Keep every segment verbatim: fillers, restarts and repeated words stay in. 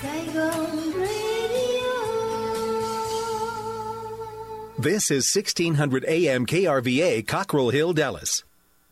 This is sixteen hundred A M K R V A, Cockrell Hill, Dallas.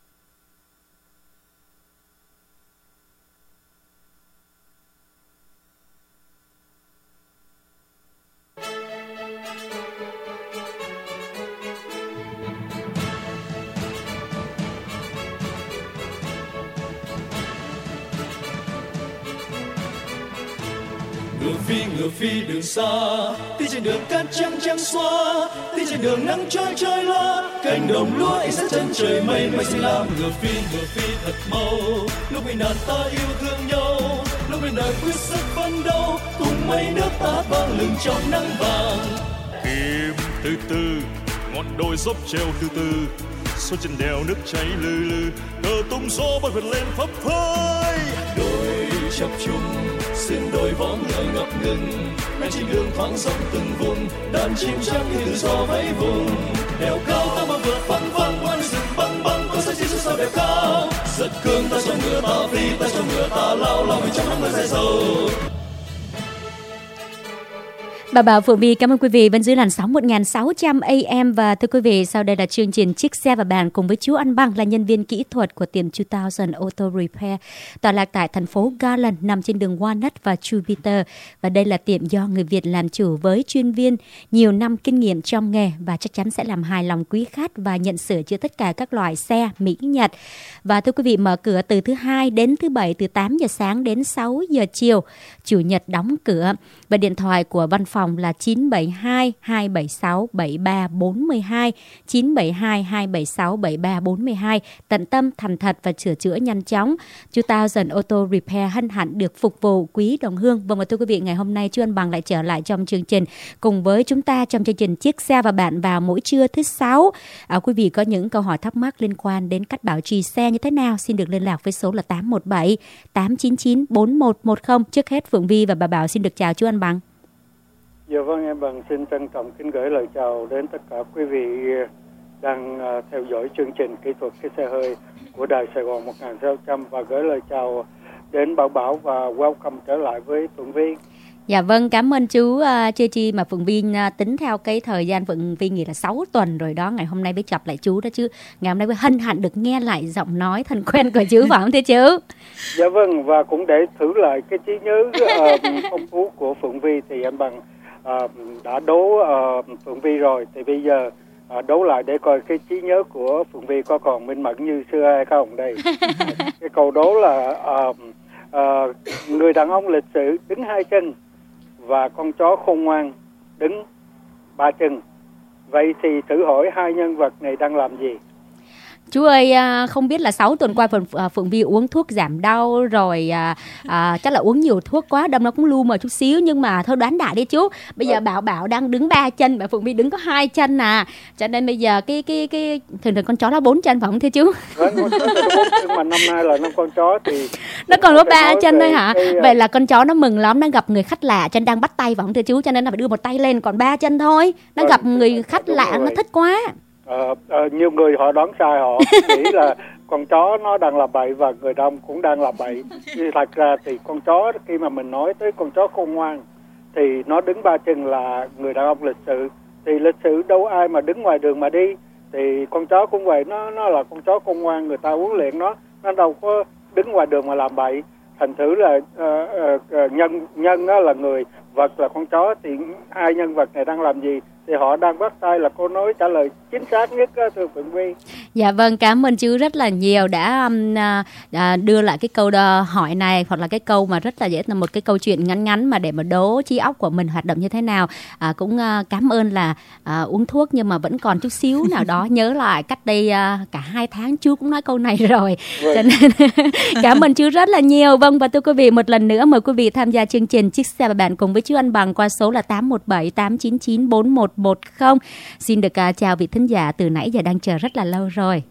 Ngựa phi ngựa phi đường xa, đi trên đường cát trắng trắng xóa, đi trên đường nắng trôi trôi loa, cánh đồng lúa ấy rất chân trời mây mây xanh lam. Ngựa phi ngựa phi thật mau, lúc bị nạn ta yêu thương nhau, lúc bên đời quyết sức phấn đấu, cùng mây nước ta vang lừng trong nắng vàng. Tìm từ từ, ngọn đồi dốc treo từ từ, xuôi trên đèo nước chảy lừ lừ, cờ tung gió bay vượt lên phấp phới. Đồi chập trùng xuyên đôi vó ngựa ngập ngừng, ngay trên đường thoáng dốc từng vùng, đàn chim chắc như tự do vẫy vùng. Đèo cao ta mà vượt phăng phăng, ngoài rừng băng băng, con sông chỉ xuống sau đèo cao. Giật cương ta cho ngựa ta phi, ta cho ngựa ta lao, lao mình trong nắng mưa dài dầu. Bà Bảo Phượng Vy cảm ơn quý vị vẫn giữ làn sóng một nghìn sáu trăm A M. Và thưa quý vị, sau đây là chương trình Chiếc xe và bàn cùng với chú Anh Băng là nhân viên kỹ thuật của tiệm hai nghìn Auto Repair tọa lạc tại thành phố Garland nằm trên đường Walnut và Jupiter. Và đây là tiệm do người Việt làm chủ với chuyên viên nhiều năm kinh nghiệm trong nghề và chắc chắn sẽ làm hài lòng quý khách và nhận sửa chữa tất cả các loại xe Mỹ Nhật. Và thưa quý vị, mở cửa từ thứ hai đến thứ bảy từ tám giờ sáng đến sáu giờ chiều. Chủ nhật đóng cửa. Và điện thoại của văn phòng là chín bảy hai hai bảy sáu bảy ba bốn hai, chín bảy hai hai bảy sáu bảy ba bốn hai. Tận tâm, thành thật và sửa chữa nhanh chóng. hai nghìn Auto Repair hân hạnh được phục vụ quý đồng hương. Vâng, và thưa quý vị, ngày hôm nay chú Anh Bằng lại trở lại trong chương trình cùng với chúng ta trong chương trình Chiếc xe và bạn vào mỗi trưa thứ sáu. À, quý vị có những câu hỏi thắc mắc liên quan đến cách bảo trì xe như thế nào, xin được liên lạc với số là tám một bảy tám chín chín bốn một một không. Trước hết, Phượng Vy và bà Bảo xin được chào chú Anh Bằng. Dạ vâng, em Bằng xin trân trọng kính gửi lời chào đến tất cả quý vị đang theo dõi chương trình kỹ thuật cái xe hơi của Đài Sài Gòn một nghìn sáu trăm và gửi lời chào đến Bảo Bảo và welcome trở lại với Phượng Vy. Dạ vâng, cảm ơn chú uh, Chê Chi mà Phượng Vy uh, tính theo cái thời gian Phượng Vy nghĩ là sáu tuần rồi đó, ngày hôm nay mới chọc lại chú đó chứ. Ngày hôm nay mới hân hạnh được nghe lại giọng nói thân quen của chú, phải không thưa chú? Dạ vâng, và cũng để thử lại cái trí nhớ uh, phong phú của Phượng Vy thì em Bằng uh, đã đố uh, Phượng Vy rồi, thì bây giờ uh, đố lại để coi cái trí nhớ của Phượng Vy có còn minh mẫn như xưa hay không đây. Cái câu đố là uh, uh, người đàn ông lịch sự đứng hai chân và con chó khôn ngoan đứng ba chân. Vậy thì thử hỏi hai nhân vật này đang làm gì? Chú ơi, không biết là sáu tuần qua Phượng, Phượng Vy uống thuốc giảm đau rồi, à, à, chắc là uống nhiều thuốc quá, đâm nó cũng lu mờ chút xíu, nhưng mà thôi đoán đại đi chú. Bây giờ Bảo Bảo đang đứng ba chân, mà Phượng Vy đứng có hai chân à, cho nên bây giờ cái cái cái thường thường con chó nó bốn chân phải không thưa chú? Vâng, con chó nó bốn chân mà năm nay là năm con chó thì nó còn có ba chân thôi hả? Cái, vậy là con chó nó mừng lắm, nó gặp người khách lạ, chân đang bắt tay phải không thưa chú? Cho nên là phải đưa một tay lên, còn ba chân thôi. Nó vâng, gặp người khách lạ rồi. Nó thích quá. Ờ, ờ, nhiều người họ đoán sai, họ nghĩ là con chó nó đang làm bậy và người đàn ông cũng đang làm bậy. Nhưng thật ra thì con chó, khi mà mình nói tới con chó khôn ngoan thì nó đứng ba chân là người đàn ông lịch sự. Thì lịch sự đâu ai mà đứng ngoài đường mà đi. Thì con chó cũng vậy, nó nó là con chó khôn ngoan, người ta huấn luyện nó, nó đâu có đứng ngoài đường mà làm bậy. Thành thử là uh, uh, nhân nhân đó là người, vật là con chó, thì hai nhân vật này đang làm gì? Thì họ đang bắt tay là cô nói trả lời chính xác nhất đó, thưa Phượng Vy. Dạ vâng, cảm ơn chú rất là nhiều đã um, uh, đưa lại cái câu đo, hỏi này, hoặc là cái câu mà rất là dễ, là một cái câu chuyện ngắn ngắn mà để mà đố trí óc của mình hoạt động như thế nào. À, cũng uh, cảm ơn là uh, uống thuốc nhưng mà vẫn còn chút xíu nào đó nhớ lại cách đây uh, cả hai tháng chú cũng nói câu này rồi. Vâng. Cho nên cảm ơn chú rất là nhiều. Vâng, và thưa quý vị, một lần nữa mời quý vị tham gia chương trình Chiếc xe và bạn cùng với chú Anh Bằng qua số là tám một bảy tám chín chín bốn một một không. Xin được uh, chào vị thính giả từ nãy giờ đang chờ rất là lâu rồi.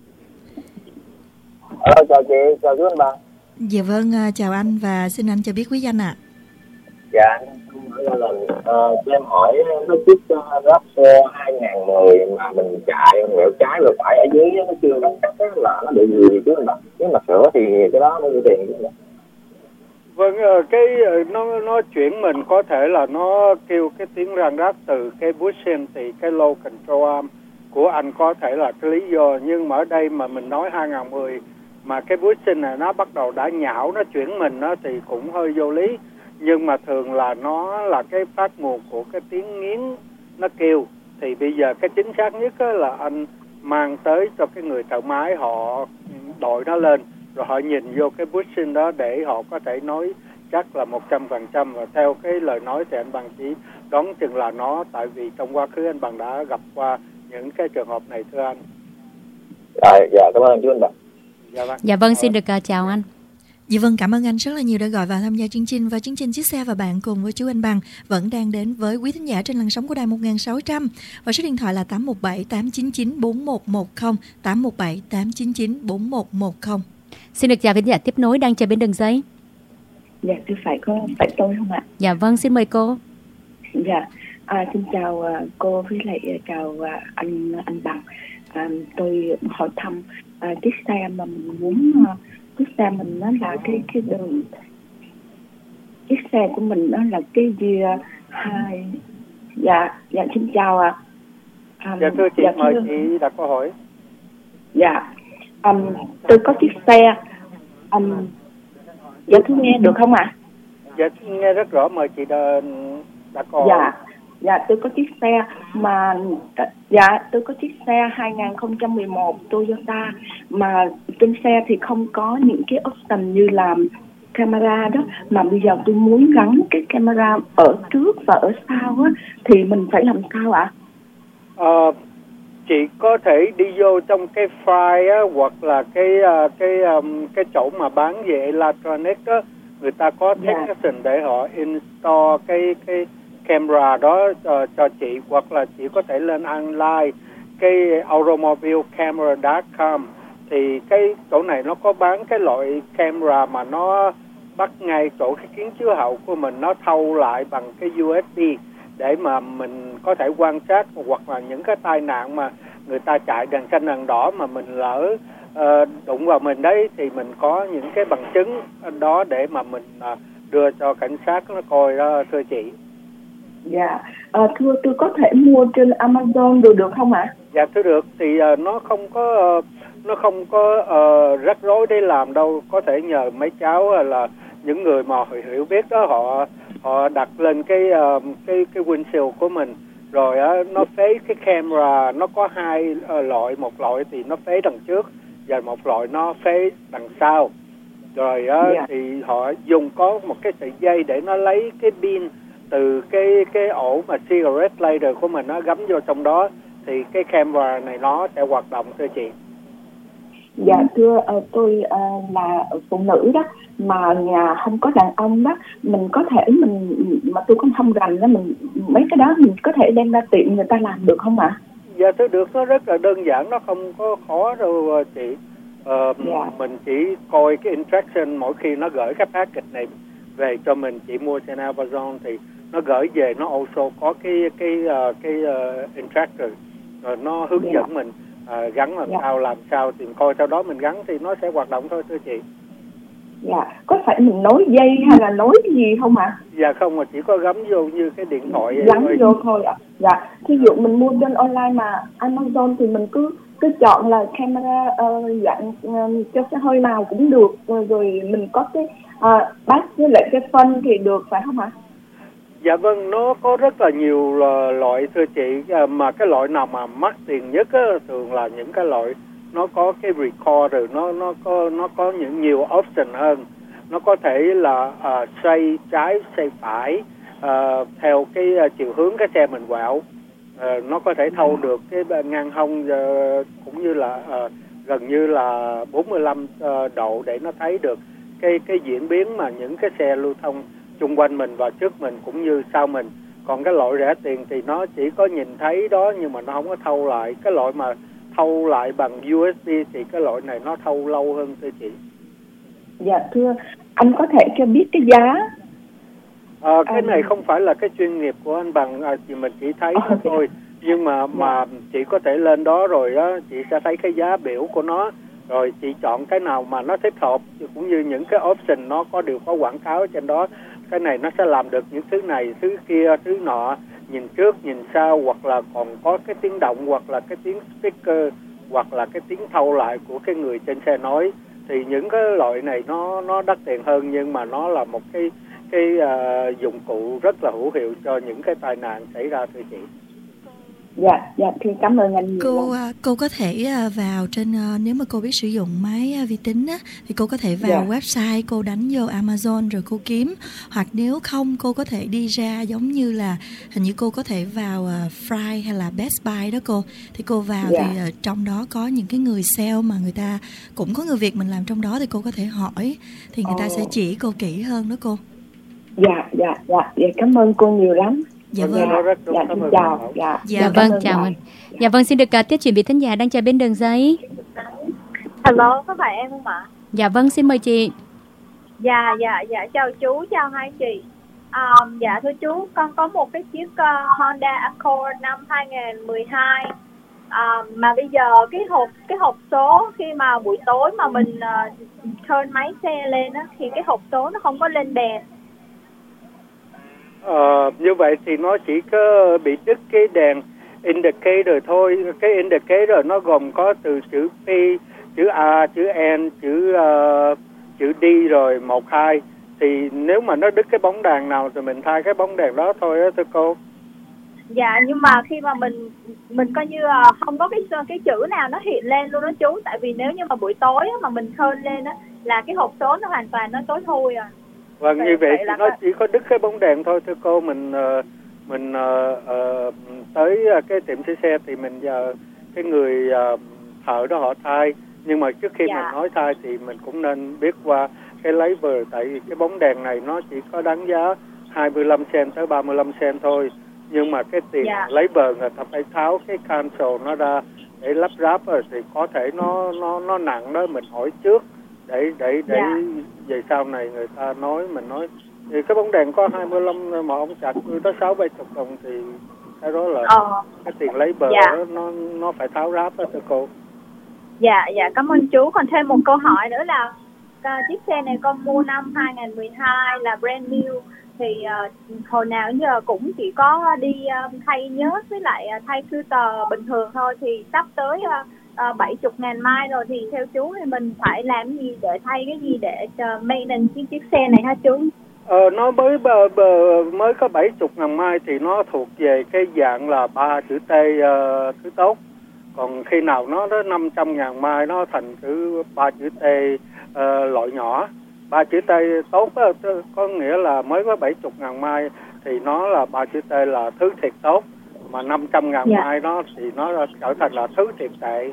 Hello, chào chị, chào chú Anh Bằng. Dạ vâng, uh, chào anh và xin anh cho biết quý danh ạ. À. Dạ, em là uh, cho em hỏi nó chiếc uh, Raptor hai không một không mà mình chạy quẹo trái rồi phải ở dưới nó chưa đóng cắt là nó bị gì chú Anh Bằng? Nếu mà sửa thì cái đó nó nhiêu tiền chứ? Vâng, cái nó nó chuyển mình có thể là nó kêu cái tiếng rang rắc từ cái bushing thì cái low control arm của anh có thể là cái lý do, nhưng mà ở đây mà mình nói hai không một không mà cái bushing này nó bắt đầu đã nhão, nó chuyển mình nó thì cũng hơi vô lý, nhưng mà thường là nó là cái phát nguồn của cái tiếng nghiến nó kêu. Thì bây giờ cái chính xác nhất là anh mang tới cho cái người thợ máy, họ đội nó lên rồi họ nhìn vô cái bushing đó để họ có thể nói chắc là một trăm phần trăm. Và theo cái lời nói thì anh Bằng chỉ đoán chừng là nó, tại vì trong quá khứ anh Bằng đã gặp qua những cái trường hợp này thưa anh. À, dạ cảm ơn chú anh Bằng. Dạ vâng, dạ vâng xin được uh, chào anh. Dạ vâng, cảm ơn anh rất là nhiều đã gọi vào tham gia chương trình. Và chương trình Chiếc Xe và Bạn cùng với chú Anh Bằng vẫn đang đến với quý thính giả trên làn sóng của đài một nghìn sáu trăm. Và số điện thoại là tám một bảy tám chín chín bốn một một không, tám một bảy tám chín chín bốn một một không. Xin được chào khán giả tiếp nối đang chờ bên đường dây. Dạ, thưa phải có phải tôi không ạ? Dạ vâng, xin mời cô. Dạ, à, xin chào uh, cô với lại chào uh, anh anh Bằng. À, tôi hỏi thăm uh, chiếc xe mà mình muốn uh, chiếc xe mình nó là cái cái đường chiếc xe của mình nó là cái gì hai. Dạ, dạ xin chào ạ. À. Dạ thưa chị, dạ, mời thưa... chị đặt câu hỏi. Dạ, um, tôi có chiếc xe. Um, dạ thưa nghe được không ạ? À? Dạ nghe rất rõ, mời chị đặt câu hỏi. Dạ, dạ tôi có chiếc xe mà dạ tôi có chiếc xe hai không một một Toyota mà trên xe thì không có những cái option như là camera đó, mà bây giờ tôi muốn gắn cái camera ở trước và ở sau á thì mình phải làm sao ạ? Ờ, chị có thể đi vô trong cái file á, hoặc là cái cái um, cái chỗ mà bán về electronic á, người ta có technician yeah. để họ install cái cái camera đó uh, cho chị, hoặc là chị có thể lên online cái automobile camera chấm com thì cái chỗ này nó có bán cái loại camera mà nó bắt ngay chỗ cái kiến chiếu hậu của mình, nó thâu lại bằng cái u ét bê để mà mình có thể quan sát, hoặc là những cái tai nạn mà người ta chạy đèn xanh đèn đỏ mà mình lỡ uh, đụng vào mình đấy, thì mình có những cái bằng chứng đó để mà mình uh, đưa cho cảnh sát nó coi đó thưa chị. Dạ, à, thưa tôi có thể mua trên Amazon được được không ạ? À? Dạ thưa được, thì uh, nó không có uh, nó không có uh, rắc rối để làm đâu, có thể nhờ mấy cháu uh, là những người mà hiểu biết đó, họ họ đặt lên cái uh, cái cái windshield của mình, rồi uh, nó phế cái camera, nó có hai uh, loại, một loại thì nó phế đằng trước và một loại nó phế đằng sau, rồi uh, yeah. thì họ dùng có một cái sợi dây để nó lấy cái pin từ cái cái ổ mà cigarette lighter của mình, nó gắm vô trong đó thì cái camera này nó sẽ hoạt động thưa chị. Dạ thưa uh, tôi uh, là phụ nữ đó, mà nhà không có đàn ông đó, mình có thể mình mà tôi cũng không rành đó, mình mấy cái đó mình có thể đem ra tiệm người ta làm được không ạ? À? Dạ thưa được, nó rất là đơn giản, nó không có khó đâu chị. Uh, dạ. Mình chỉ coi cái instruction mỗi khi nó gửi cái package này về cho mình, chị mua trên Amazon thì nó gửi về, nó also có cái cái uh, cái uh, instructor rồi nó hướng yeah. dẫn mình uh, gắn làm yeah. sao làm sao thì coi sau đó mình gắn thì nó sẽ hoạt động thôi thưa chị. Dạ, có phải mình nối dây hay là nối cái gì không ạ? À? Dạ không, mà chỉ có gắm vô như cái điện thoại vậy gắn thôi. vô thôi ạ. À. Dạ, ví dụ mình mua trên online mà Amazon thì mình cứ cứ chọn là camera uh, dạng uh, cho xe hơi nào cũng được, rồi mình có cái uh, bát với lại cái phân thì được phải không ạ? À? Dạ vâng, nó có rất là nhiều loại thưa chị, mà cái loại nào mà mắc tiền nhất á, thường là những cái loại nó có cái recorder, nó nó có nó có những nhiều option hơn, nó có thể là uh, xoay trái xoay phải uh, theo cái uh, chiều hướng cái xe mình quẹo, uh, nó có thể thâu được cái ngang hông uh, cũng như là uh, gần như là bốn mươi lăm uh, độ để nó thấy được cái cái diễn biến mà những cái xe lưu thông xung quanh mình và trước mình cũng như sau mình. Còn cái loại rẻ tiền thì nó chỉ có nhìn thấy đó nhưng mà nó không có thâu lại. Cái loại mà thâu lại bằng u ét bê thì cái loại này nó thâu lâu hơn thưa chị. Dạ thưa, anh có thể cho biết cái giá? À, cái à... này không phải là cái chuyên nghiệp của anh Bằng, à, thì mình chỉ thấy à, thôi. Nhưng mà mà chị có thể lên đó rồi đó, chị sẽ thấy cái giá biểu của nó. rồi chị chọn cái nào mà nó thích hợp, cũng như những cái option nó có đều có quảng cáo ở trên đó. Cái này nó sẽ làm được những thứ này, thứ kia, thứ nọ, nhìn trước, nhìn sau, hoặc là còn có cái tiếng động, hoặc là cái tiếng speaker, hoặc là cái tiếng thâu lại của cái người trên xe nói. Thì những cái loại này nó nó đắt tiền hơn, nhưng mà nó là một cái cái uh, dụng cụ rất là hữu hiệu cho những cái tai nạn xảy ra, thưa chị. Dạ, dạ, thì cảm ơn anh nhiều. Cô cô có thể vào trên, nếu mà cô biết sử dụng máy vi tính á, thì cô có thể vào yeah. website, cô đánh vô Amazon rồi cô kiếm, hoặc nếu không cô có thể đi ra, giống như là hình như cô có thể vào uh, Fry hay là Best Buy đó cô, thì cô vào yeah. thì uh, trong đó có những cái người sale mà người ta cũng có người Việt mình làm trong đó, thì cô có thể hỏi thì người oh. ta sẽ chỉ cô kỹ hơn đó cô. Dạ, dạ, dạ, dạ, cảm ơn cô nhiều lắm. Dạ vâng. Dạ, dạ xin chào. Dạ, dạ, dạ vâng, chào anh. Dạ vâng, xin được uh, tiếp chuyển vị thính giả đang chờ bên đường dây. Hello, có phải em không ạ? Dạ vâng, xin mời chị. Dạ, dạ, dạ, chào chú, chào hai chị. Um, dạ thưa chú, con có một cái chiếc uh, Honda Accord năm hai không một hai. Um, mà bây giờ cái hộp cái hộp số khi mà buổi tối mà mình uh, turn máy xe lên á, thì cái hộp số nó không có lên đèn. Ờ, như vậy thì nó chỉ có bị đứt cái đèn indicator thôi. Cái indicator nó gồm có từ chữ P, chữ A, chữ N, chữ uh, chữ D rồi một hai. Thì nếu mà nó đứt cái bóng đèn nào thì mình thay cái bóng đèn đó thôi á thưa cô. Dạ, nhưng mà khi mà mình mình coi như là không có cái cái chữ nào nó hiện lên luôn đó chú. Tại vì nếu như mà buổi tối á, mà mình turn lên á, là cái hộp số nó hoàn toàn nó tối thui à. Vâng, như vậy thì nó chỉ có đứt cái bóng đèn thôi thưa cô. Mình uh, mình uh, uh, tới cái tiệm sửa xe thì mình giờ cái người uh, thợ đó họ thay. Nhưng mà trước khi dạ. mình nói thay thì mình cũng nên biết qua cái label. Tại vì cái bóng đèn này nó chỉ có đáng giá hai mươi lăm cent tới ba mươi lăm cent thôi. Nhưng mà cái tiền dạ. label người ta phải tháo cái cancel nó ra để lắp ráp rồi, thì có thể nó nó nó nặng đó. Mình hỏi trước để để để dạ. về sau này người ta nói mình nói thì cái bóng đèn có hai mươi lăm mà ông chặt tới sáu bảy chục đồng thì cái đó là ờ. cái tiền lấy bờ dạ. đó, nó nó phải tháo ráp đó thưa cô. Dạ, dạ, cảm ơn chú. Còn thêm một câu hỏi nữa là uh, chiếc xe này con mua năm hai không một hai là brand new, thì uh, hồi nào giờ cũng chỉ có đi uh, thay nhớt với lại uh, thay filter bình thường thôi, thì sắp tới uh, bảy mươi ngàn mai rồi, thì theo chú thì mình phải làm gì để thay cái gì để uh, maintenance chiếc, chiếc xe này hả chú? Ờ, nó mới bờ, bờ, mới có bảy mươi ngàn mai thì nó thuộc về cái dạng là ba chữ T uh, thứ tốt. Còn khi nào nó tới năm trăm ngàn mai nó thành chữ ba chữ T uh, loại nhỏ. Ba chữ T tốt đó, có nghĩa là mới có bảy mươi ngàn mai thì nó là ba chữ T là thứ thiệt tốt. Mà năm trăm ngàn dạ. mai nó thì nó trở thành là thứ thiệt tệ.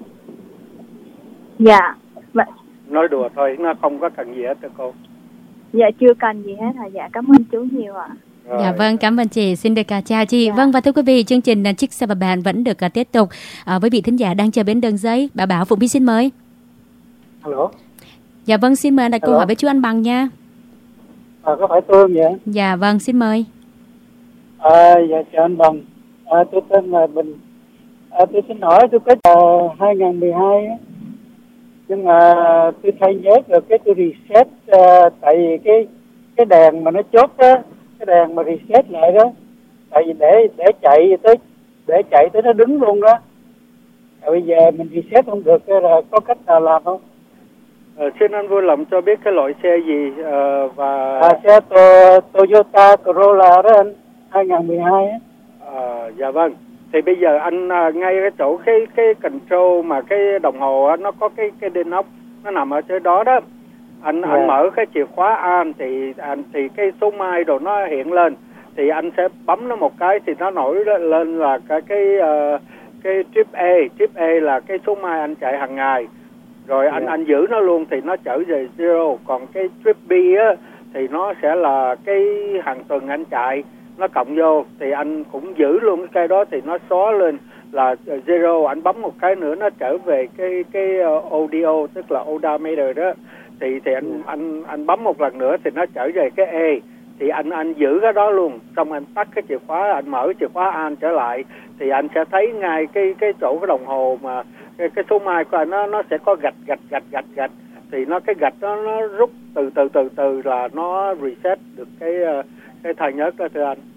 Dạ. Vậy... Nói đùa thôi, nó không có cần gì hết thưa cô. Dạ, chưa cần gì hết hả? Dạ, cảm ơn chú nhiều ạ. Rồi. Dạ vâng, cảm ơn chị. Xin được chào chị. Dạ. Vâng, và thưa quý vị, chương trình Chiếc Xe và Bạn vẫn được tiếp tục à, với vị thính giả đang chờ bên đường dây. Bà Bảo, Phụng Vy xin mời. Alo. Dạ vâng, xin mời đặt câu hỏi với chú Anh Bằng nha. À, có phải tôi không vậy? Dạ vâng, xin mời. À, dạ chào anh Bằng. À, tôi tên là Bình. À, tôi xin hỏi, tôi có uh, hai không một hai á. Nhưng mà tôi thay nhớt rồi cái tôi reset uh, tại vì cái cái đèn mà nó chốt đó, cái đèn mà reset lại đó, tại vì để để chạy tới để chạy tới nó đứng luôn đó. Rồi bây giờ mình reset không được là có cách nào làm không? Ờ, xin anh vui lòng cho biết cái loại xe gì uh, và à, xe to, Toyota Corolla đó anh, hai không một hai á. À, dạ vâng. Thì bây giờ anh uh, ngay cái chỗ cái cái control mà cái đồng hồ á, nó có cái cái đèn ốc nó nằm ở chỗ đó đó. Anh yeah. anh mở cái chìa khóa an thì anh thì cái số mai rồi nó hiện lên, thì anh sẽ bấm nó một cái thì nó nổi lên là cái cái uh, cái trip A, trip A là cái số mai anh chạy hàng ngày. Rồi yeah. anh anh giữ nó luôn thì nó trở về zero. Còn cái trip B á thì nó sẽ là cái hàng tuần anh chạy, nó cộng vô thì anh cũng giữ luôn cái cây đó thì nó xóa lên là zero. Anh bấm một cái nữa nó trở về cái cái uh, audio, tức là odometer đó. Thì thì anh anh anh bấm một lần nữa thì nó trở về cái E. thì anh anh giữ cái đó luôn, xong anh tắt cái chìa khóa, anh mở chìa khóa an trở lại thì anh sẽ thấy ngay cái cái chỗ cái đồng hồ mà cái, cái số mai của anh nó nó sẽ có gạch gạch gạch gạch gạch thì nó cái gạch đó nó rút từ từ từ từ là nó reset được cái cái thời nhớ đó thưa anh.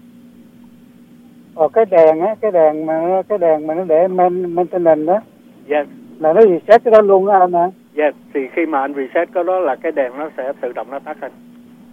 Ờ, cái đèn á, cái đèn mà nó, cái đèn mà nó để main, maintenance đó. Yes. Là nó reset cái đó luôn á anh hả? Yes, thì khi mà anh reset cái đó là cái đèn nó sẽ tự động nó tắt anh.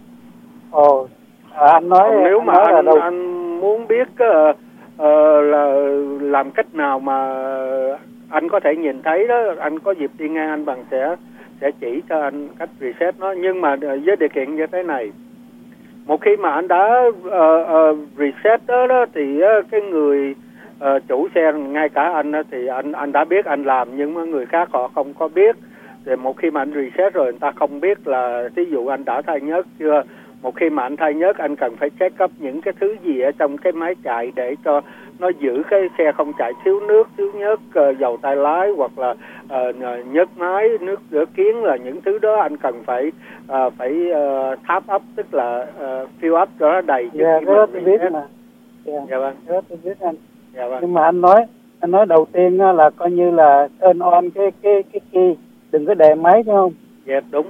Ồ, à, anh nói còn nếu mà nói anh, đâu... anh muốn biết uh, uh, là làm cách nào mà anh có thể nhìn thấy đó, anh có dịp đi ngang anh Bằng sẽ sẽ chỉ cho anh cách reset nó, nhưng mà với điều kiện như thế này. Một khi mà anh đã uh, uh, reset đó, đó thì uh, cái người uh, chủ xe, ngay cả anh uh, thì anh anh đã biết anh làm, nhưng mà người khác họ không có biết. Thì một khi mà anh reset rồi người ta không biết là ví dụ anh đã thay nhớt chưa. Một khi mà anh thay nhớt anh cần phải check up những cái thứ gì ở trong cái máy chạy để cho nó giữ cái xe không chạy thiếu nước, thiếu nhớt, uh, dầu tay lái hoặc là uh, nhớt máy, nước rửa kiến, là những thứ đó anh cần phải uh, phải uh, top up, tức là uh, fill up cho nó đầy. Dạ, yeah, cái đó tôi biết mà. Dạ, dạ vâng. Cái đó tôi biết anh. Dạ vâng. Nhưng mà anh nói, anh nói đầu tiên là coi như là turn on cái cái cái key, đừng có đề máy phải không? Dạ đúng.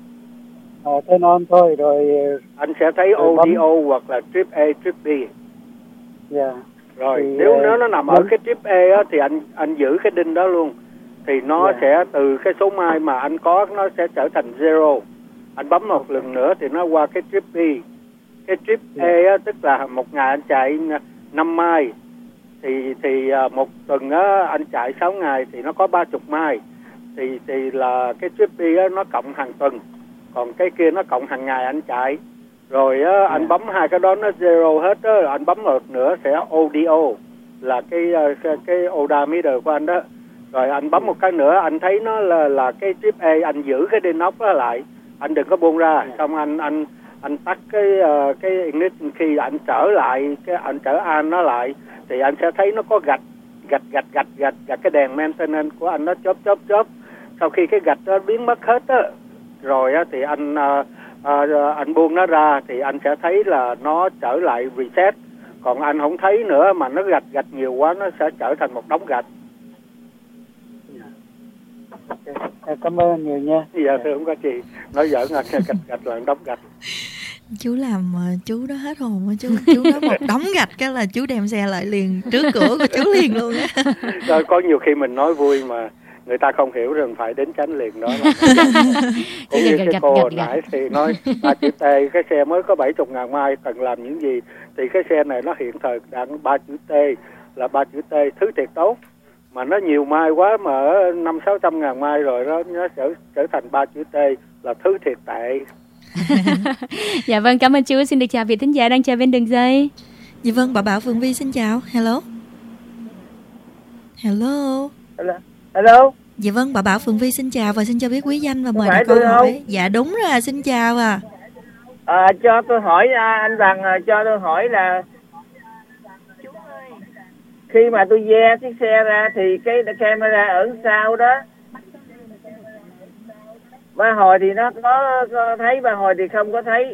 Ờ, turn on thôi rồi. Anh sẽ thấy O D O hoặc là trip A, trip B. Dạ. Rồi thì, nếu nó nó nằm uh, ở cái trip A á, thì anh anh giữ cái đinh đó luôn, thì nó yeah. sẽ từ cái số mai mà anh có nó sẽ trở thành zero. Anh bấm một lần nữa thì nó qua cái trip B. Cái trip yeah. A á, tức là một ngày anh chạy năm mai, thì thì một tuần á, anh chạy sáu ngày thì nó có ba chục mai, thì thì là cái trip B á, nó cộng hàng tuần, còn cái kia nó cộng hàng ngày anh chạy. Rồi á, anh bấm hai cái đó nó zero hết á, anh bấm một nữa sẽ O D O, là cái cái, cái odometer của anh đó. Rồi anh bấm một cái nữa anh thấy nó là là cái trip A, anh giữ cái đinh ốc đó lại, anh đừng có buông ra. Xong anh anh anh tắt cái uh, cái ignition key, anh trở lại cái anh trở an nó lại thì anh sẽ thấy nó có gạch gạch gạch gạch gạch gạch cái đèn maintenance của anh nó chớp chớp chớp. Sau khi cái gạch nó biến mất hết á, rồi á thì anh uh, uh, anh buông nó ra thì anh sẽ thấy là nó trở lại reset. Còn anh không thấy nữa mà nó gạch gạch nhiều quá nó sẽ trở thành một đống gạch. Okay. Cảm ơn nhiều nha. Dạ thưa không có gì, nói giỡn là gạch gạch là đống gạch. Chú làm chú đó hết hồn á chú. Chú nói một đống gạch cái là chú đem xe lại liền trước cửa của chú liền luôn á. Rồi có nhiều khi mình nói vui mà người ta không hiểu rồi phải đến tránh liền đó. Cũng như cái cô hồi nãy thì nói ba chữ T, cái xe mới có bảy mươi ngàn mai cần làm những gì, thì cái xe này nó hiện thời đang ba chữ T, là ba chữ T thứ thiệt tốt, mà nó nhiều mai quá mà ở năm sáu trăm ngàn mai rồi đó nó trở trở thành ba chữ T là thứ thiệt tệ. Dạ vâng, cảm ơn chú. Xin được chào vị thính giả đang chờ bên đường dây. Dạ vâng, bà Bảo Phượng Vi xin chào. Hello. Hello. Hello. Hello. Dạ vâng, bà Bảo Phượng Vi xin chào và xin cho biết quý danh và mời đặt câu hỏi. Dạ đúng rồi, xin chào à. À, cho tôi hỏi anh Bằng, cho tôi hỏi là khi mà tôi ve chiếc xe ra thì cái camera ở sau đó, ba hồi thì nó có, có thấy, ba hồi thì không có thấy.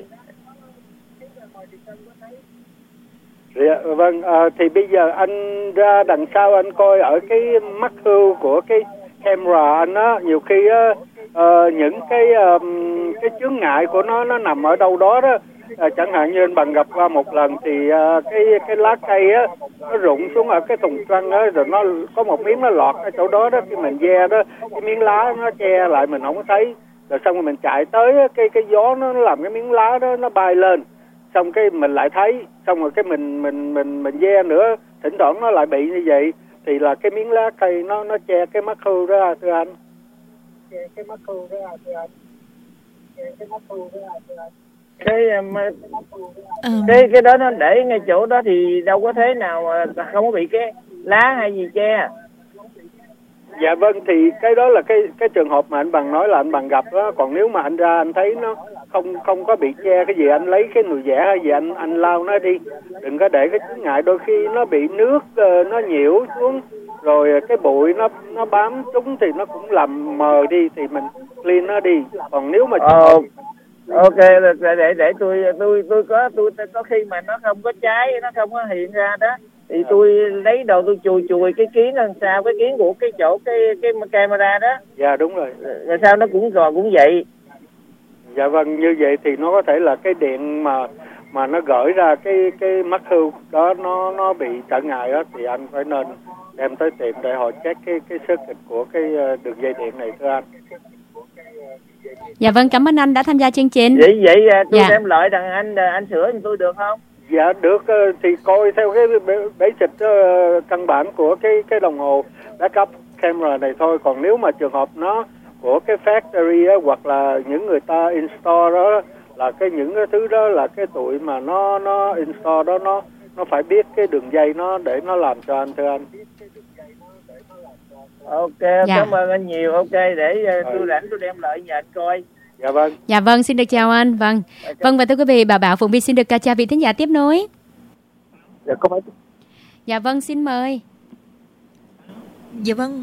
Dạ, vâng, à, thì bây giờ anh ra đằng sau anh coi ở cái mắt hưu của cái camera anh á, nhiều khi á uh, những cái uh, cái chướng ngại của nó nó nằm ở đâu đó đó. À, chẳng hạn như anh Bằng gặp qua một lần thì uh, cái cái lá cây á nó rụng xuống ở cái thùng trăng á, rồi nó có một miếng nó lọt ở chỗ đó đó, khi mình ve đó cái miếng lá nó che lại mình không có thấy, rồi xong rồi mình chạy tới cái cái gió nó làm cái miếng lá đó nó bay lên, xong cái mình lại thấy, xong rồi cái mình mình mình mình ve nữa, thỉnh thoảng nó lại bị như vậy, thì là cái miếng lá cây nó nó che cái mắt hưu đó thưa anh. Che cái mắt hưu đó thưa anh. Che cái mắt hưu đó thưa anh. Cái um, cái cái đó nó để ngay chỗ đó thì đâu có thế nào mà không có bị cái lá hay gì che. Dạ vâng, thì cái đó là cái cái trường hợp mà anh Bằng nói là anh Bằng gặp đó. Còn nếu mà anh ra anh thấy nó không không có bị che cái gì, anh lấy cái nồi dẻ hay gì anh anh lau nó đi, đừng có để cái chướng ngại, đôi khi nó bị nước nó nhiễu xuống rồi cái bụi nó nó bám chúng thì nó cũng làm mờ đi, thì mình clean nó đi. Còn nếu mà ờ, Ok, để để để tôi tôi tôi có tôi có khi mà nó không có cháy, nó không có hiện ra đó thì tôi lấy đầu tôi chùi chùi cái kiến làm sao, cái kiến của cái chỗ cái cái camera đó. Dạ đúng rồi. Rồi sao nó cũng còn cũng vậy. Dạ vâng, như vậy thì nó có thể là cái điện mà mà nó gửi ra cái cái mắc hưu đó nó nó bị trở ngại đó, thì anh phải nên đem tới tiệm để họ check cái cái circuit của cái đường dây điện này thưa anh. Dạ vâng, cảm ơn anh đã tham gia chương trình. Vậy vậy tôi dạ. đem lại đằng anh anh sửa cho tôi được không? Dạ được, thì coi theo cái basic uh, căn bản của cái cái đồng hồ backup camera này thôi. Còn nếu mà trường hợp nó của cái factory á, hoặc là những người ta install đó là cái những cái thứ đó là cái tụi mà nó nó install đó nó nó phải biết cái đường dây nó để nó làm cho anh thưa anh. Ok, dạ. Cảm ơn anh nhiều. Ok, để tôi rảnh tôi đem lại nhà anh coi. Dạ vâng. Dạ vâng, xin được chào anh. Vâng. Okay. Vâng, và thưa quý vị, bà Bảo Phụng Vi xin được chào vị thính giả tiếp nối. Dạ có phải. Dạ vâng, xin mời. Dạ vâng.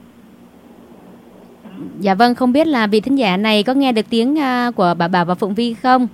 Dạ vâng, không biết là vị thính giả này có nghe được tiếng uh, của bà Bảo và Phụng Vi không?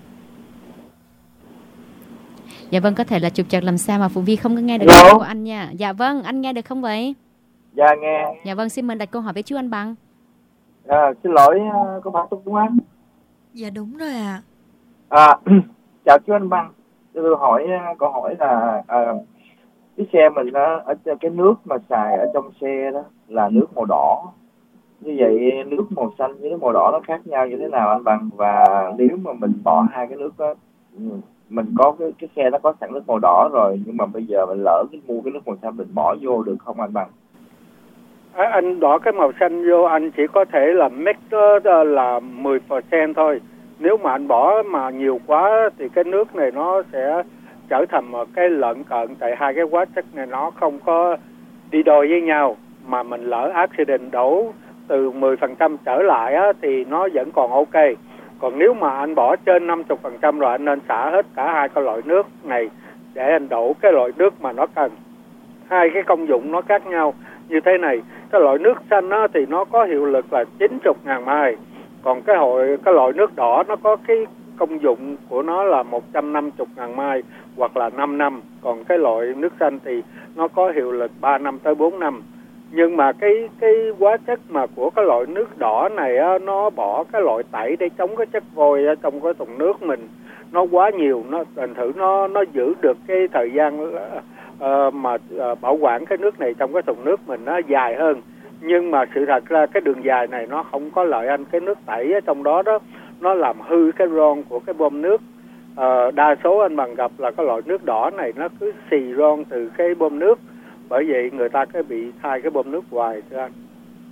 Dạ vâng, có thể là trục trặc làm sao mà Phụng Vi không có nghe được tiếng của anh nha. Dạ vâng, anh nghe được không vậy? Dạ nghe. Dạ vâng, xin mời đặt câu hỏi với chú Anh Bằng. À, xin lỗi, có phải tôi đúng không? Dạ đúng rồi ạ. À. À, chào chú Anh Bằng. Tôi hỏi câu hỏi là à, cái xe mình đó, ở cái nước mà xài ở trong xe đó là nước màu đỏ. Như vậy nước màu xanh với nước màu đỏ nó khác nhau như thế nào anh Bằng? Và nếu mà mình bỏ hai cái nước đó, mình có cái, cái xe nó có sẵn nước màu đỏ rồi, nhưng mà bây giờ mình lỡ cái mua cái nước màu xanh mình bỏ vô được không anh Bằng? À, anh bỏ cái màu xanh vô anh chỉ có thể là make đó là mười phần trăm thôi. Nếu mà anh bỏ mà nhiều quá thì cái nước này nó sẽ trở thành một cái lợn cợn, tại hai cái hóa chất này nó không có đi đôi với nhau, mà mình lỡ accident đổ từ mười phần trăm trở lại á, thì nó vẫn còn ok. Còn nếu mà anh bỏ trên năm mươi phần trăm rồi anh nên xả hết cả hai cái loại nước này để anh đổ cái loại nước mà nó cần. Hai cái công dụng nó khác nhau như thế này. Cái loại nước xanh á, thì nó có hiệu lực là chín mươi ngàn mai. Còn cái hội cái loại nước đỏ nó có cái công dụng của nó là một trăm năm mươi ngàn mai hoặc là năm năm. Còn cái loại nước xanh thì nó có hiệu lực ba năm tới bốn năm. Nhưng mà cái cái hóa chất mà của cái loại nước đỏ này á, nó bỏ cái loại tẩy để chống cái chất vôi ở trong cái thùng nước mình nó quá nhiều, nó thành thử nó nó giữ được cái thời gian uh, mà uh, bảo quản cái nước này trong cái thùng nước mình nó dài hơn. Nhưng mà sự thật ra cái đường dài này nó không có lợi anh. Cái nước tẩy ở trong đó đó nó làm hư cái ron của cái bơm nước. Uh, đa số anh Bằng gặp là cái loại nước đỏ này nó cứ xì ron từ cái bơm nước, bởi vậy người ta cứ bị thay cái bơm nước hoài thưa anh.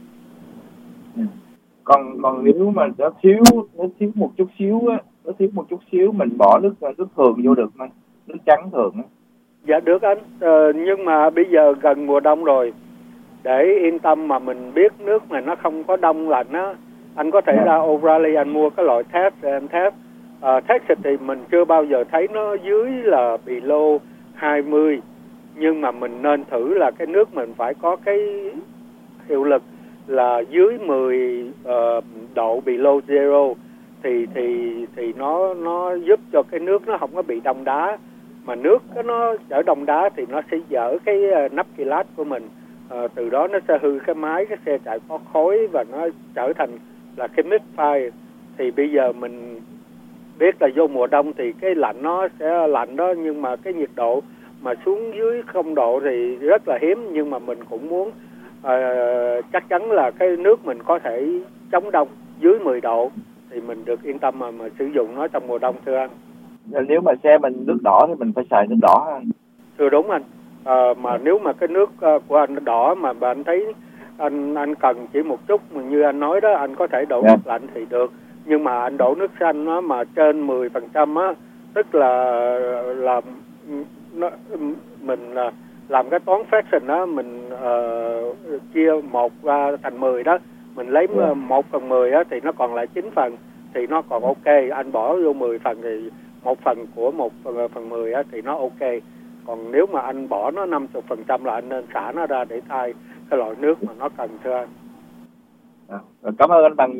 Còn còn nếu mà nó thiếu nó thiếu một chút xíu á, nó thiếu một chút xíu mình bỏ nước nước thường vô được không? Nước trắng thường á. Dạ được anh, ờ, nhưng mà bây giờ gần mùa đông rồi, để yên tâm mà mình biết nước này nó không có đông lạnh á, anh có thể yeah. ra O'Reilly anh mua cái loại test để anh test. Uh, test thì mình chưa bao giờ thấy nó dưới là below hai mươi, nhưng mà mình nên thử là cái nước mình phải có cái hiệu lực là dưới mười uh, độ below zero thì thì thì nó nó giúp cho cái nước nó không có bị đông đá. Mà nước nó chở đông đá thì nó sẽ dở cái nắp kỳ lát của mình, à, từ đó nó sẽ hư cái máy, cái xe chạy có khói và nó trở thành là cái misfire. Thì bây giờ mình biết là vô mùa đông thì cái lạnh nó sẽ lạnh đó, nhưng mà cái nhiệt độ mà xuống dưới không độ thì rất là hiếm. Nhưng mà mình cũng muốn uh, chắc chắn là cái nước mình có thể chống đông dưới mười độ thì mình được yên tâm mà, mà sử dụng nó trong mùa đông thưa anh. Nếu mà xe mình nước đỏ thì mình phải xài nước đỏ anh. Thưa đúng anh. À, mà nếu mà cái nước của anh đỏ mà anh thấy anh anh cần chỉ một chút mà như anh nói đó, anh có thể đổ yeah. nước lạnh thì được. Nhưng mà anh đổ nước xanh nó mà trên mười phần trăm á, tức là là nó, mình làm cái toán fraction đó, mình uh, chia một ra thành mười đó, mình lấy yeah. một phần mười á thì nó còn lại chín phần thì nó còn ok. Anh bỏ vô mười phần thì một phần của một phần, phần mười á thì nó ok. Còn nếu mà anh bỏ nó năm mươi phần trăm là anh nên xả nó ra để thay cái loại nước mà nó cần thưa anh. À, cảm ơn anh Bằng nhiều.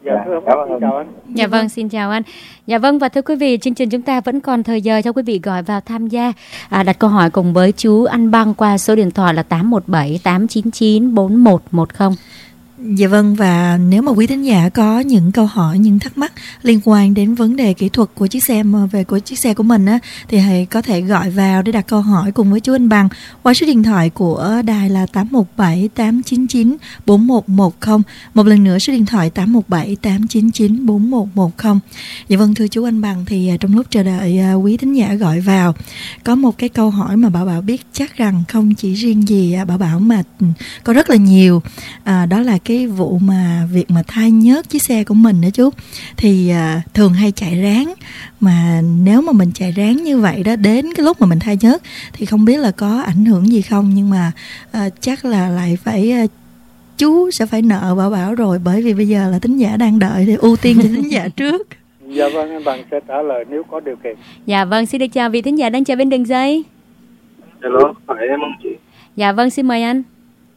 Dạ, thưa ông, xin chào anh. Dạ vâng, xin chào anh. Dạ vâng, và thưa quý vị, chương trình chúng ta vẫn còn thời giờ cho quý vị gọi vào tham gia, à, đặt câu hỏi cùng với chú Anh Băng qua số điện thoại là tám một bảy tám chín chín bốn một một không. Dạ vâng, và nếu mà quý thính giả có những câu hỏi, những thắc mắc liên quan đến vấn đề kỹ thuật của chiếc xe về của chiếc xe của mình á, thì hãy có thể gọi vào để đặt câu hỏi cùng với chú Anh Bằng qua số điện thoại của đài là tám một bảy tám chín chín bốn một một không. Một lần nữa số điện thoại tám một bảy tám chín chín bốn một một không. Dạ vâng, thưa chú Anh Bằng, thì trong lúc chờ đợi quý thính giả gọi vào, có một cái câu hỏi mà Bảo Bảo biết chắc rằng không chỉ riêng gì Bảo Bảo mà có rất là nhiều, à, đó là cái vụ mà việc mà thay nhớt chiếc xe của mình đó chú, thì à, thường hay chạy ráng, mà nếu mà mình chạy ráng như vậy đó, đến cái lúc mà mình thay nhớt thì không biết là có ảnh hưởng gì không, nhưng mà à, chắc là lại phải à, chú sẽ phải nợ Bảo Bảo rồi, bởi vì bây giờ là thính giả đang đợi thì ưu tiên cho thính giả trước. Dạ vâng, anh Bằng sẽ trả lời nếu có điều kiện. Dạ vâng, xin được chào vị thính giả đang chờ bên đường dây. Hello, phải em không chị? Dạ vâng, xin mời anh.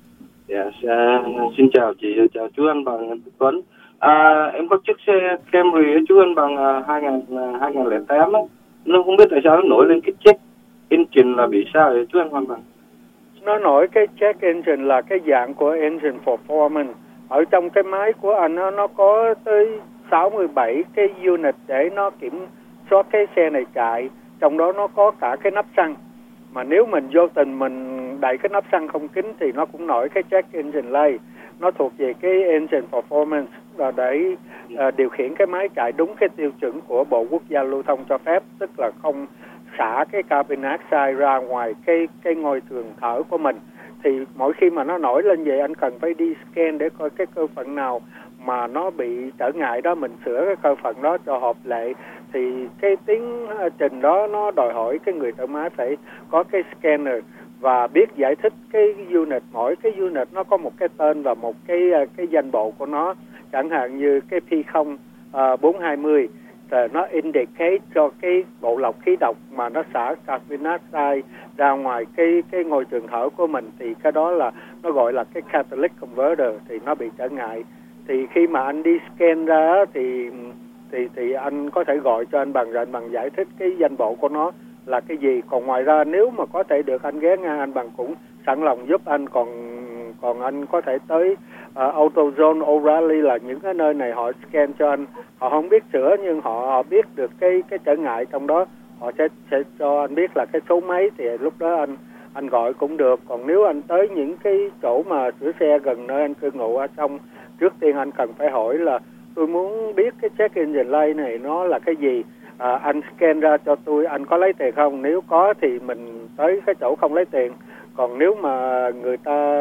Dạ, uh, xin chào chị, chào chú Anh Bằng, anh Tuấn. À, em có chiếc xe Camry chú Anh Bằng uh, hai không không tám á, nó không biết tại sao nó nổi lên cái check engine là bị sao vậy chú Anh Bằng? Nó nổi cái check engine là cái dạng của engine performance. Ở trong cái máy của anh nó, nó có tới sáu mươi bảy cái unit để nó kiểm soát cái xe này chạy, trong đó nó có cả cái nắp xăng. Mà nếu mình vô tình mình đẩy cái nắp xăng không kín thì nó cũng nổi cái check engine light. Nó thuộc về cái engine performance là để uh, điều khiển cái máy chạy đúng cái tiêu chuẩn của Bộ Quốc gia Lưu thông cho phép, tức là không xả cái carbon dioxide ra ngoài cái cái ngôi thường thở của mình. Thì mỗi khi mà nó nổi lên vậy, anh cần phải đi scan để coi cái cơ phận nào mà nó bị trở ngại đó, mình sửa cái cơ phận đó cho hợp lệ. Thì cái tiến trình đó nó đòi hỏi cái người thợ máy phải có cái scanner và biết giải thích cái unit, mỗi cái unit nó có một cái tên và một cái cái danh bộ của nó. Chẳng hạn như cái P không bốn hai mươi thì nó indicate cho cái bộ lọc khí độc mà nó xả carbon dioxide ra ngoài cái cái ngôi trường thở của mình, thì cái đó là nó gọi là cái catalytic converter, thì nó bị trở ngại. Thì khi mà anh đi scan ra thì thì thì anh có thể gọi cho anh Bằng rồi anh Bằng giải thích cái danh bộ của nó là cái gì. Còn ngoài ra nếu mà có thể được anh ghé ngang, anh Bằng cũng sẵn lòng giúp anh. Còn còn anh có thể tới uh, AutoZone, O'Reilly là những cái nơi này họ scan cho anh. Họ không biết sửa nhưng họ, họ biết được cái cái trở ngại trong đó, họ sẽ sẽ cho anh biết là cái số mấy, thì lúc đó anh anh gọi cũng được. Còn nếu anh tới những cái chỗ mà sửa xe gần nơi anh cư ngụ ở trong, trước tiên anh cần phải hỏi là tôi muốn biết cái check engine light này nó là cái gì, à, anh scan ra cho tôi, anh có lấy tiền không? Nếu có thì mình tới cái chỗ không lấy tiền. Còn nếu mà người ta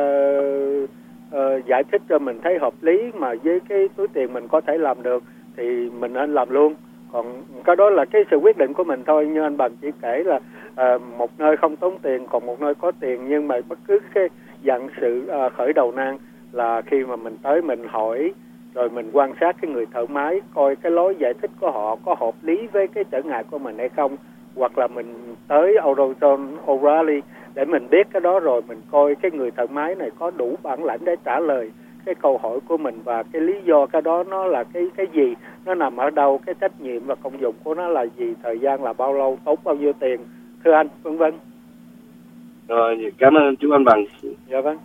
uh, giải thích cho mình thấy hợp lý mà với cái túi tiền mình có thể làm được thì mình nên làm luôn. Còn cái đó là cái sự quyết định của mình thôi. Như anh Bằng chỉ kể là uh, một nơi không tốn tiền, còn một nơi có tiền. Nhưng mà bất cứ cái dạng sự uh, khởi đầu nan là khi mà mình tới mình hỏi, rồi mình quan sát cái người thợ máy, coi cái lối giải thích của họ có hợp lý với cái trở ngại của mình hay không. Hoặc là mình tới AutoZone, O'Reilly để mình biết cái đó, rồi mình coi cái người thợ máy này có đủ bản lãnh để trả lời cái câu hỏi của mình, và cái lý do cái đó nó là cái cái gì, nó nằm ở đâu, cái trách nhiệm và công dụng của nó là gì, thời gian là bao lâu, tốn bao nhiêu tiền, thưa anh, vân vân. Rồi, cảm ơn chú Anh Bằng. Dạ vâng.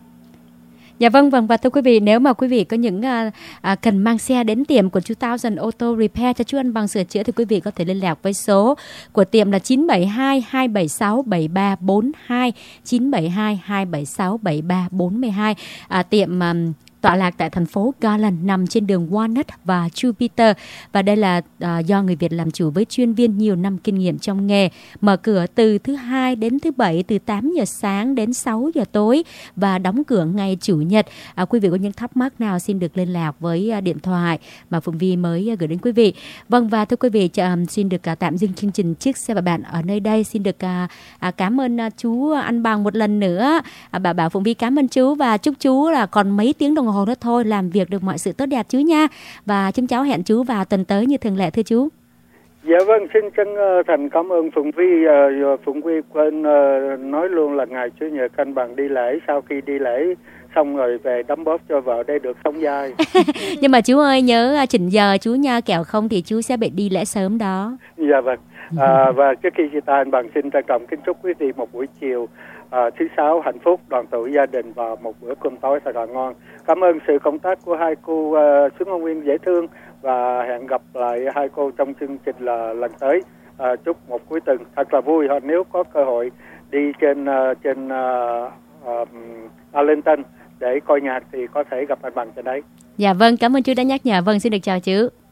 Dạ vâng, vâng, và thưa quý vị, nếu mà quý vị có những à, à, cần mang xe đến tiệm của two thousand Auto Repair cho chú Anh Bằng sửa chữa thì quý vị có thể liên lạc với số của tiệm là chín bảy hai hai bảy sáu bảy ba bốn hai, chín bảy hai hai bảy sáu bảy ba bốn hai. À, tiệm à, tọa lạc tại thành phố Garland, nằm trên đường Walnut và Jupiter. Và đây là uh, do người Việt làm chủ với chuyên viên nhiều năm kinh nghiệm trong nghề. Mở cửa từ thứ hai đến thứ bảy, từ tám giờ sáng đến sáu giờ tối, và đóng cửa ngày Chủ nhật. À, quý vị có những thắc mắc nào xin được liên lạc với uh, điện thoại mà Phụng Vi mới uh, gửi đến quý vị. Vâng, và thưa quý vị, uh, xin được uh, tạm dừng chương trình Chiếc Xe và Bạn ở nơi đây. Xin được uh, uh, cảm ơn uh, chú Anh Bằng một lần nữa. Uh, bà bảo Phụng Vi cảm ơn chú và chúc chú là còn mấy tiếng đồng hồ nữa thôi làm việc được mọi sự tốt đẹp chú nha. Và chúng cháu hẹn chú vào tuần tới như thường lệ thưa chú. Dạ vâng, xin chân uh, thành cảm ơn Phụng Vi. Uh, Phụng Vi quên uh, nói luôn là ngày Chủ nhật anh bằng đi lễ, sau khi đi lễ xong rồi về đấm bóp cho vợ để được sống dai. Nhưng mà chú ơi nhớ chỉnh giờ chú nha, kẻo không thì chú sẽ bị đi lễ sớm đó. Dạ vâng. À, và trước khi chia tay anh bằng xin trân trọng kính chúc quý vị một buổi chiều à, thứ sáu hạnh phúc, đoàn tụ gia đình và một bữa cơm tối thật là ngon. Cảm ơn sự cộng tác của hai cô uh, Xuân Ngôn Nguyên dễ thương và hẹn gặp lại hai cô trong chương trình là lần tới. À, chúc một cuối tuần thật là vui. Nếu có cơ hội đi trên uh, trên uh, uh, Arlington để coi nhạc thì có thể gặp anh bằng trên đấy. Dạ vâng, cảm ơn chú đã nhắc nhở. Vâng, xin được chào chú.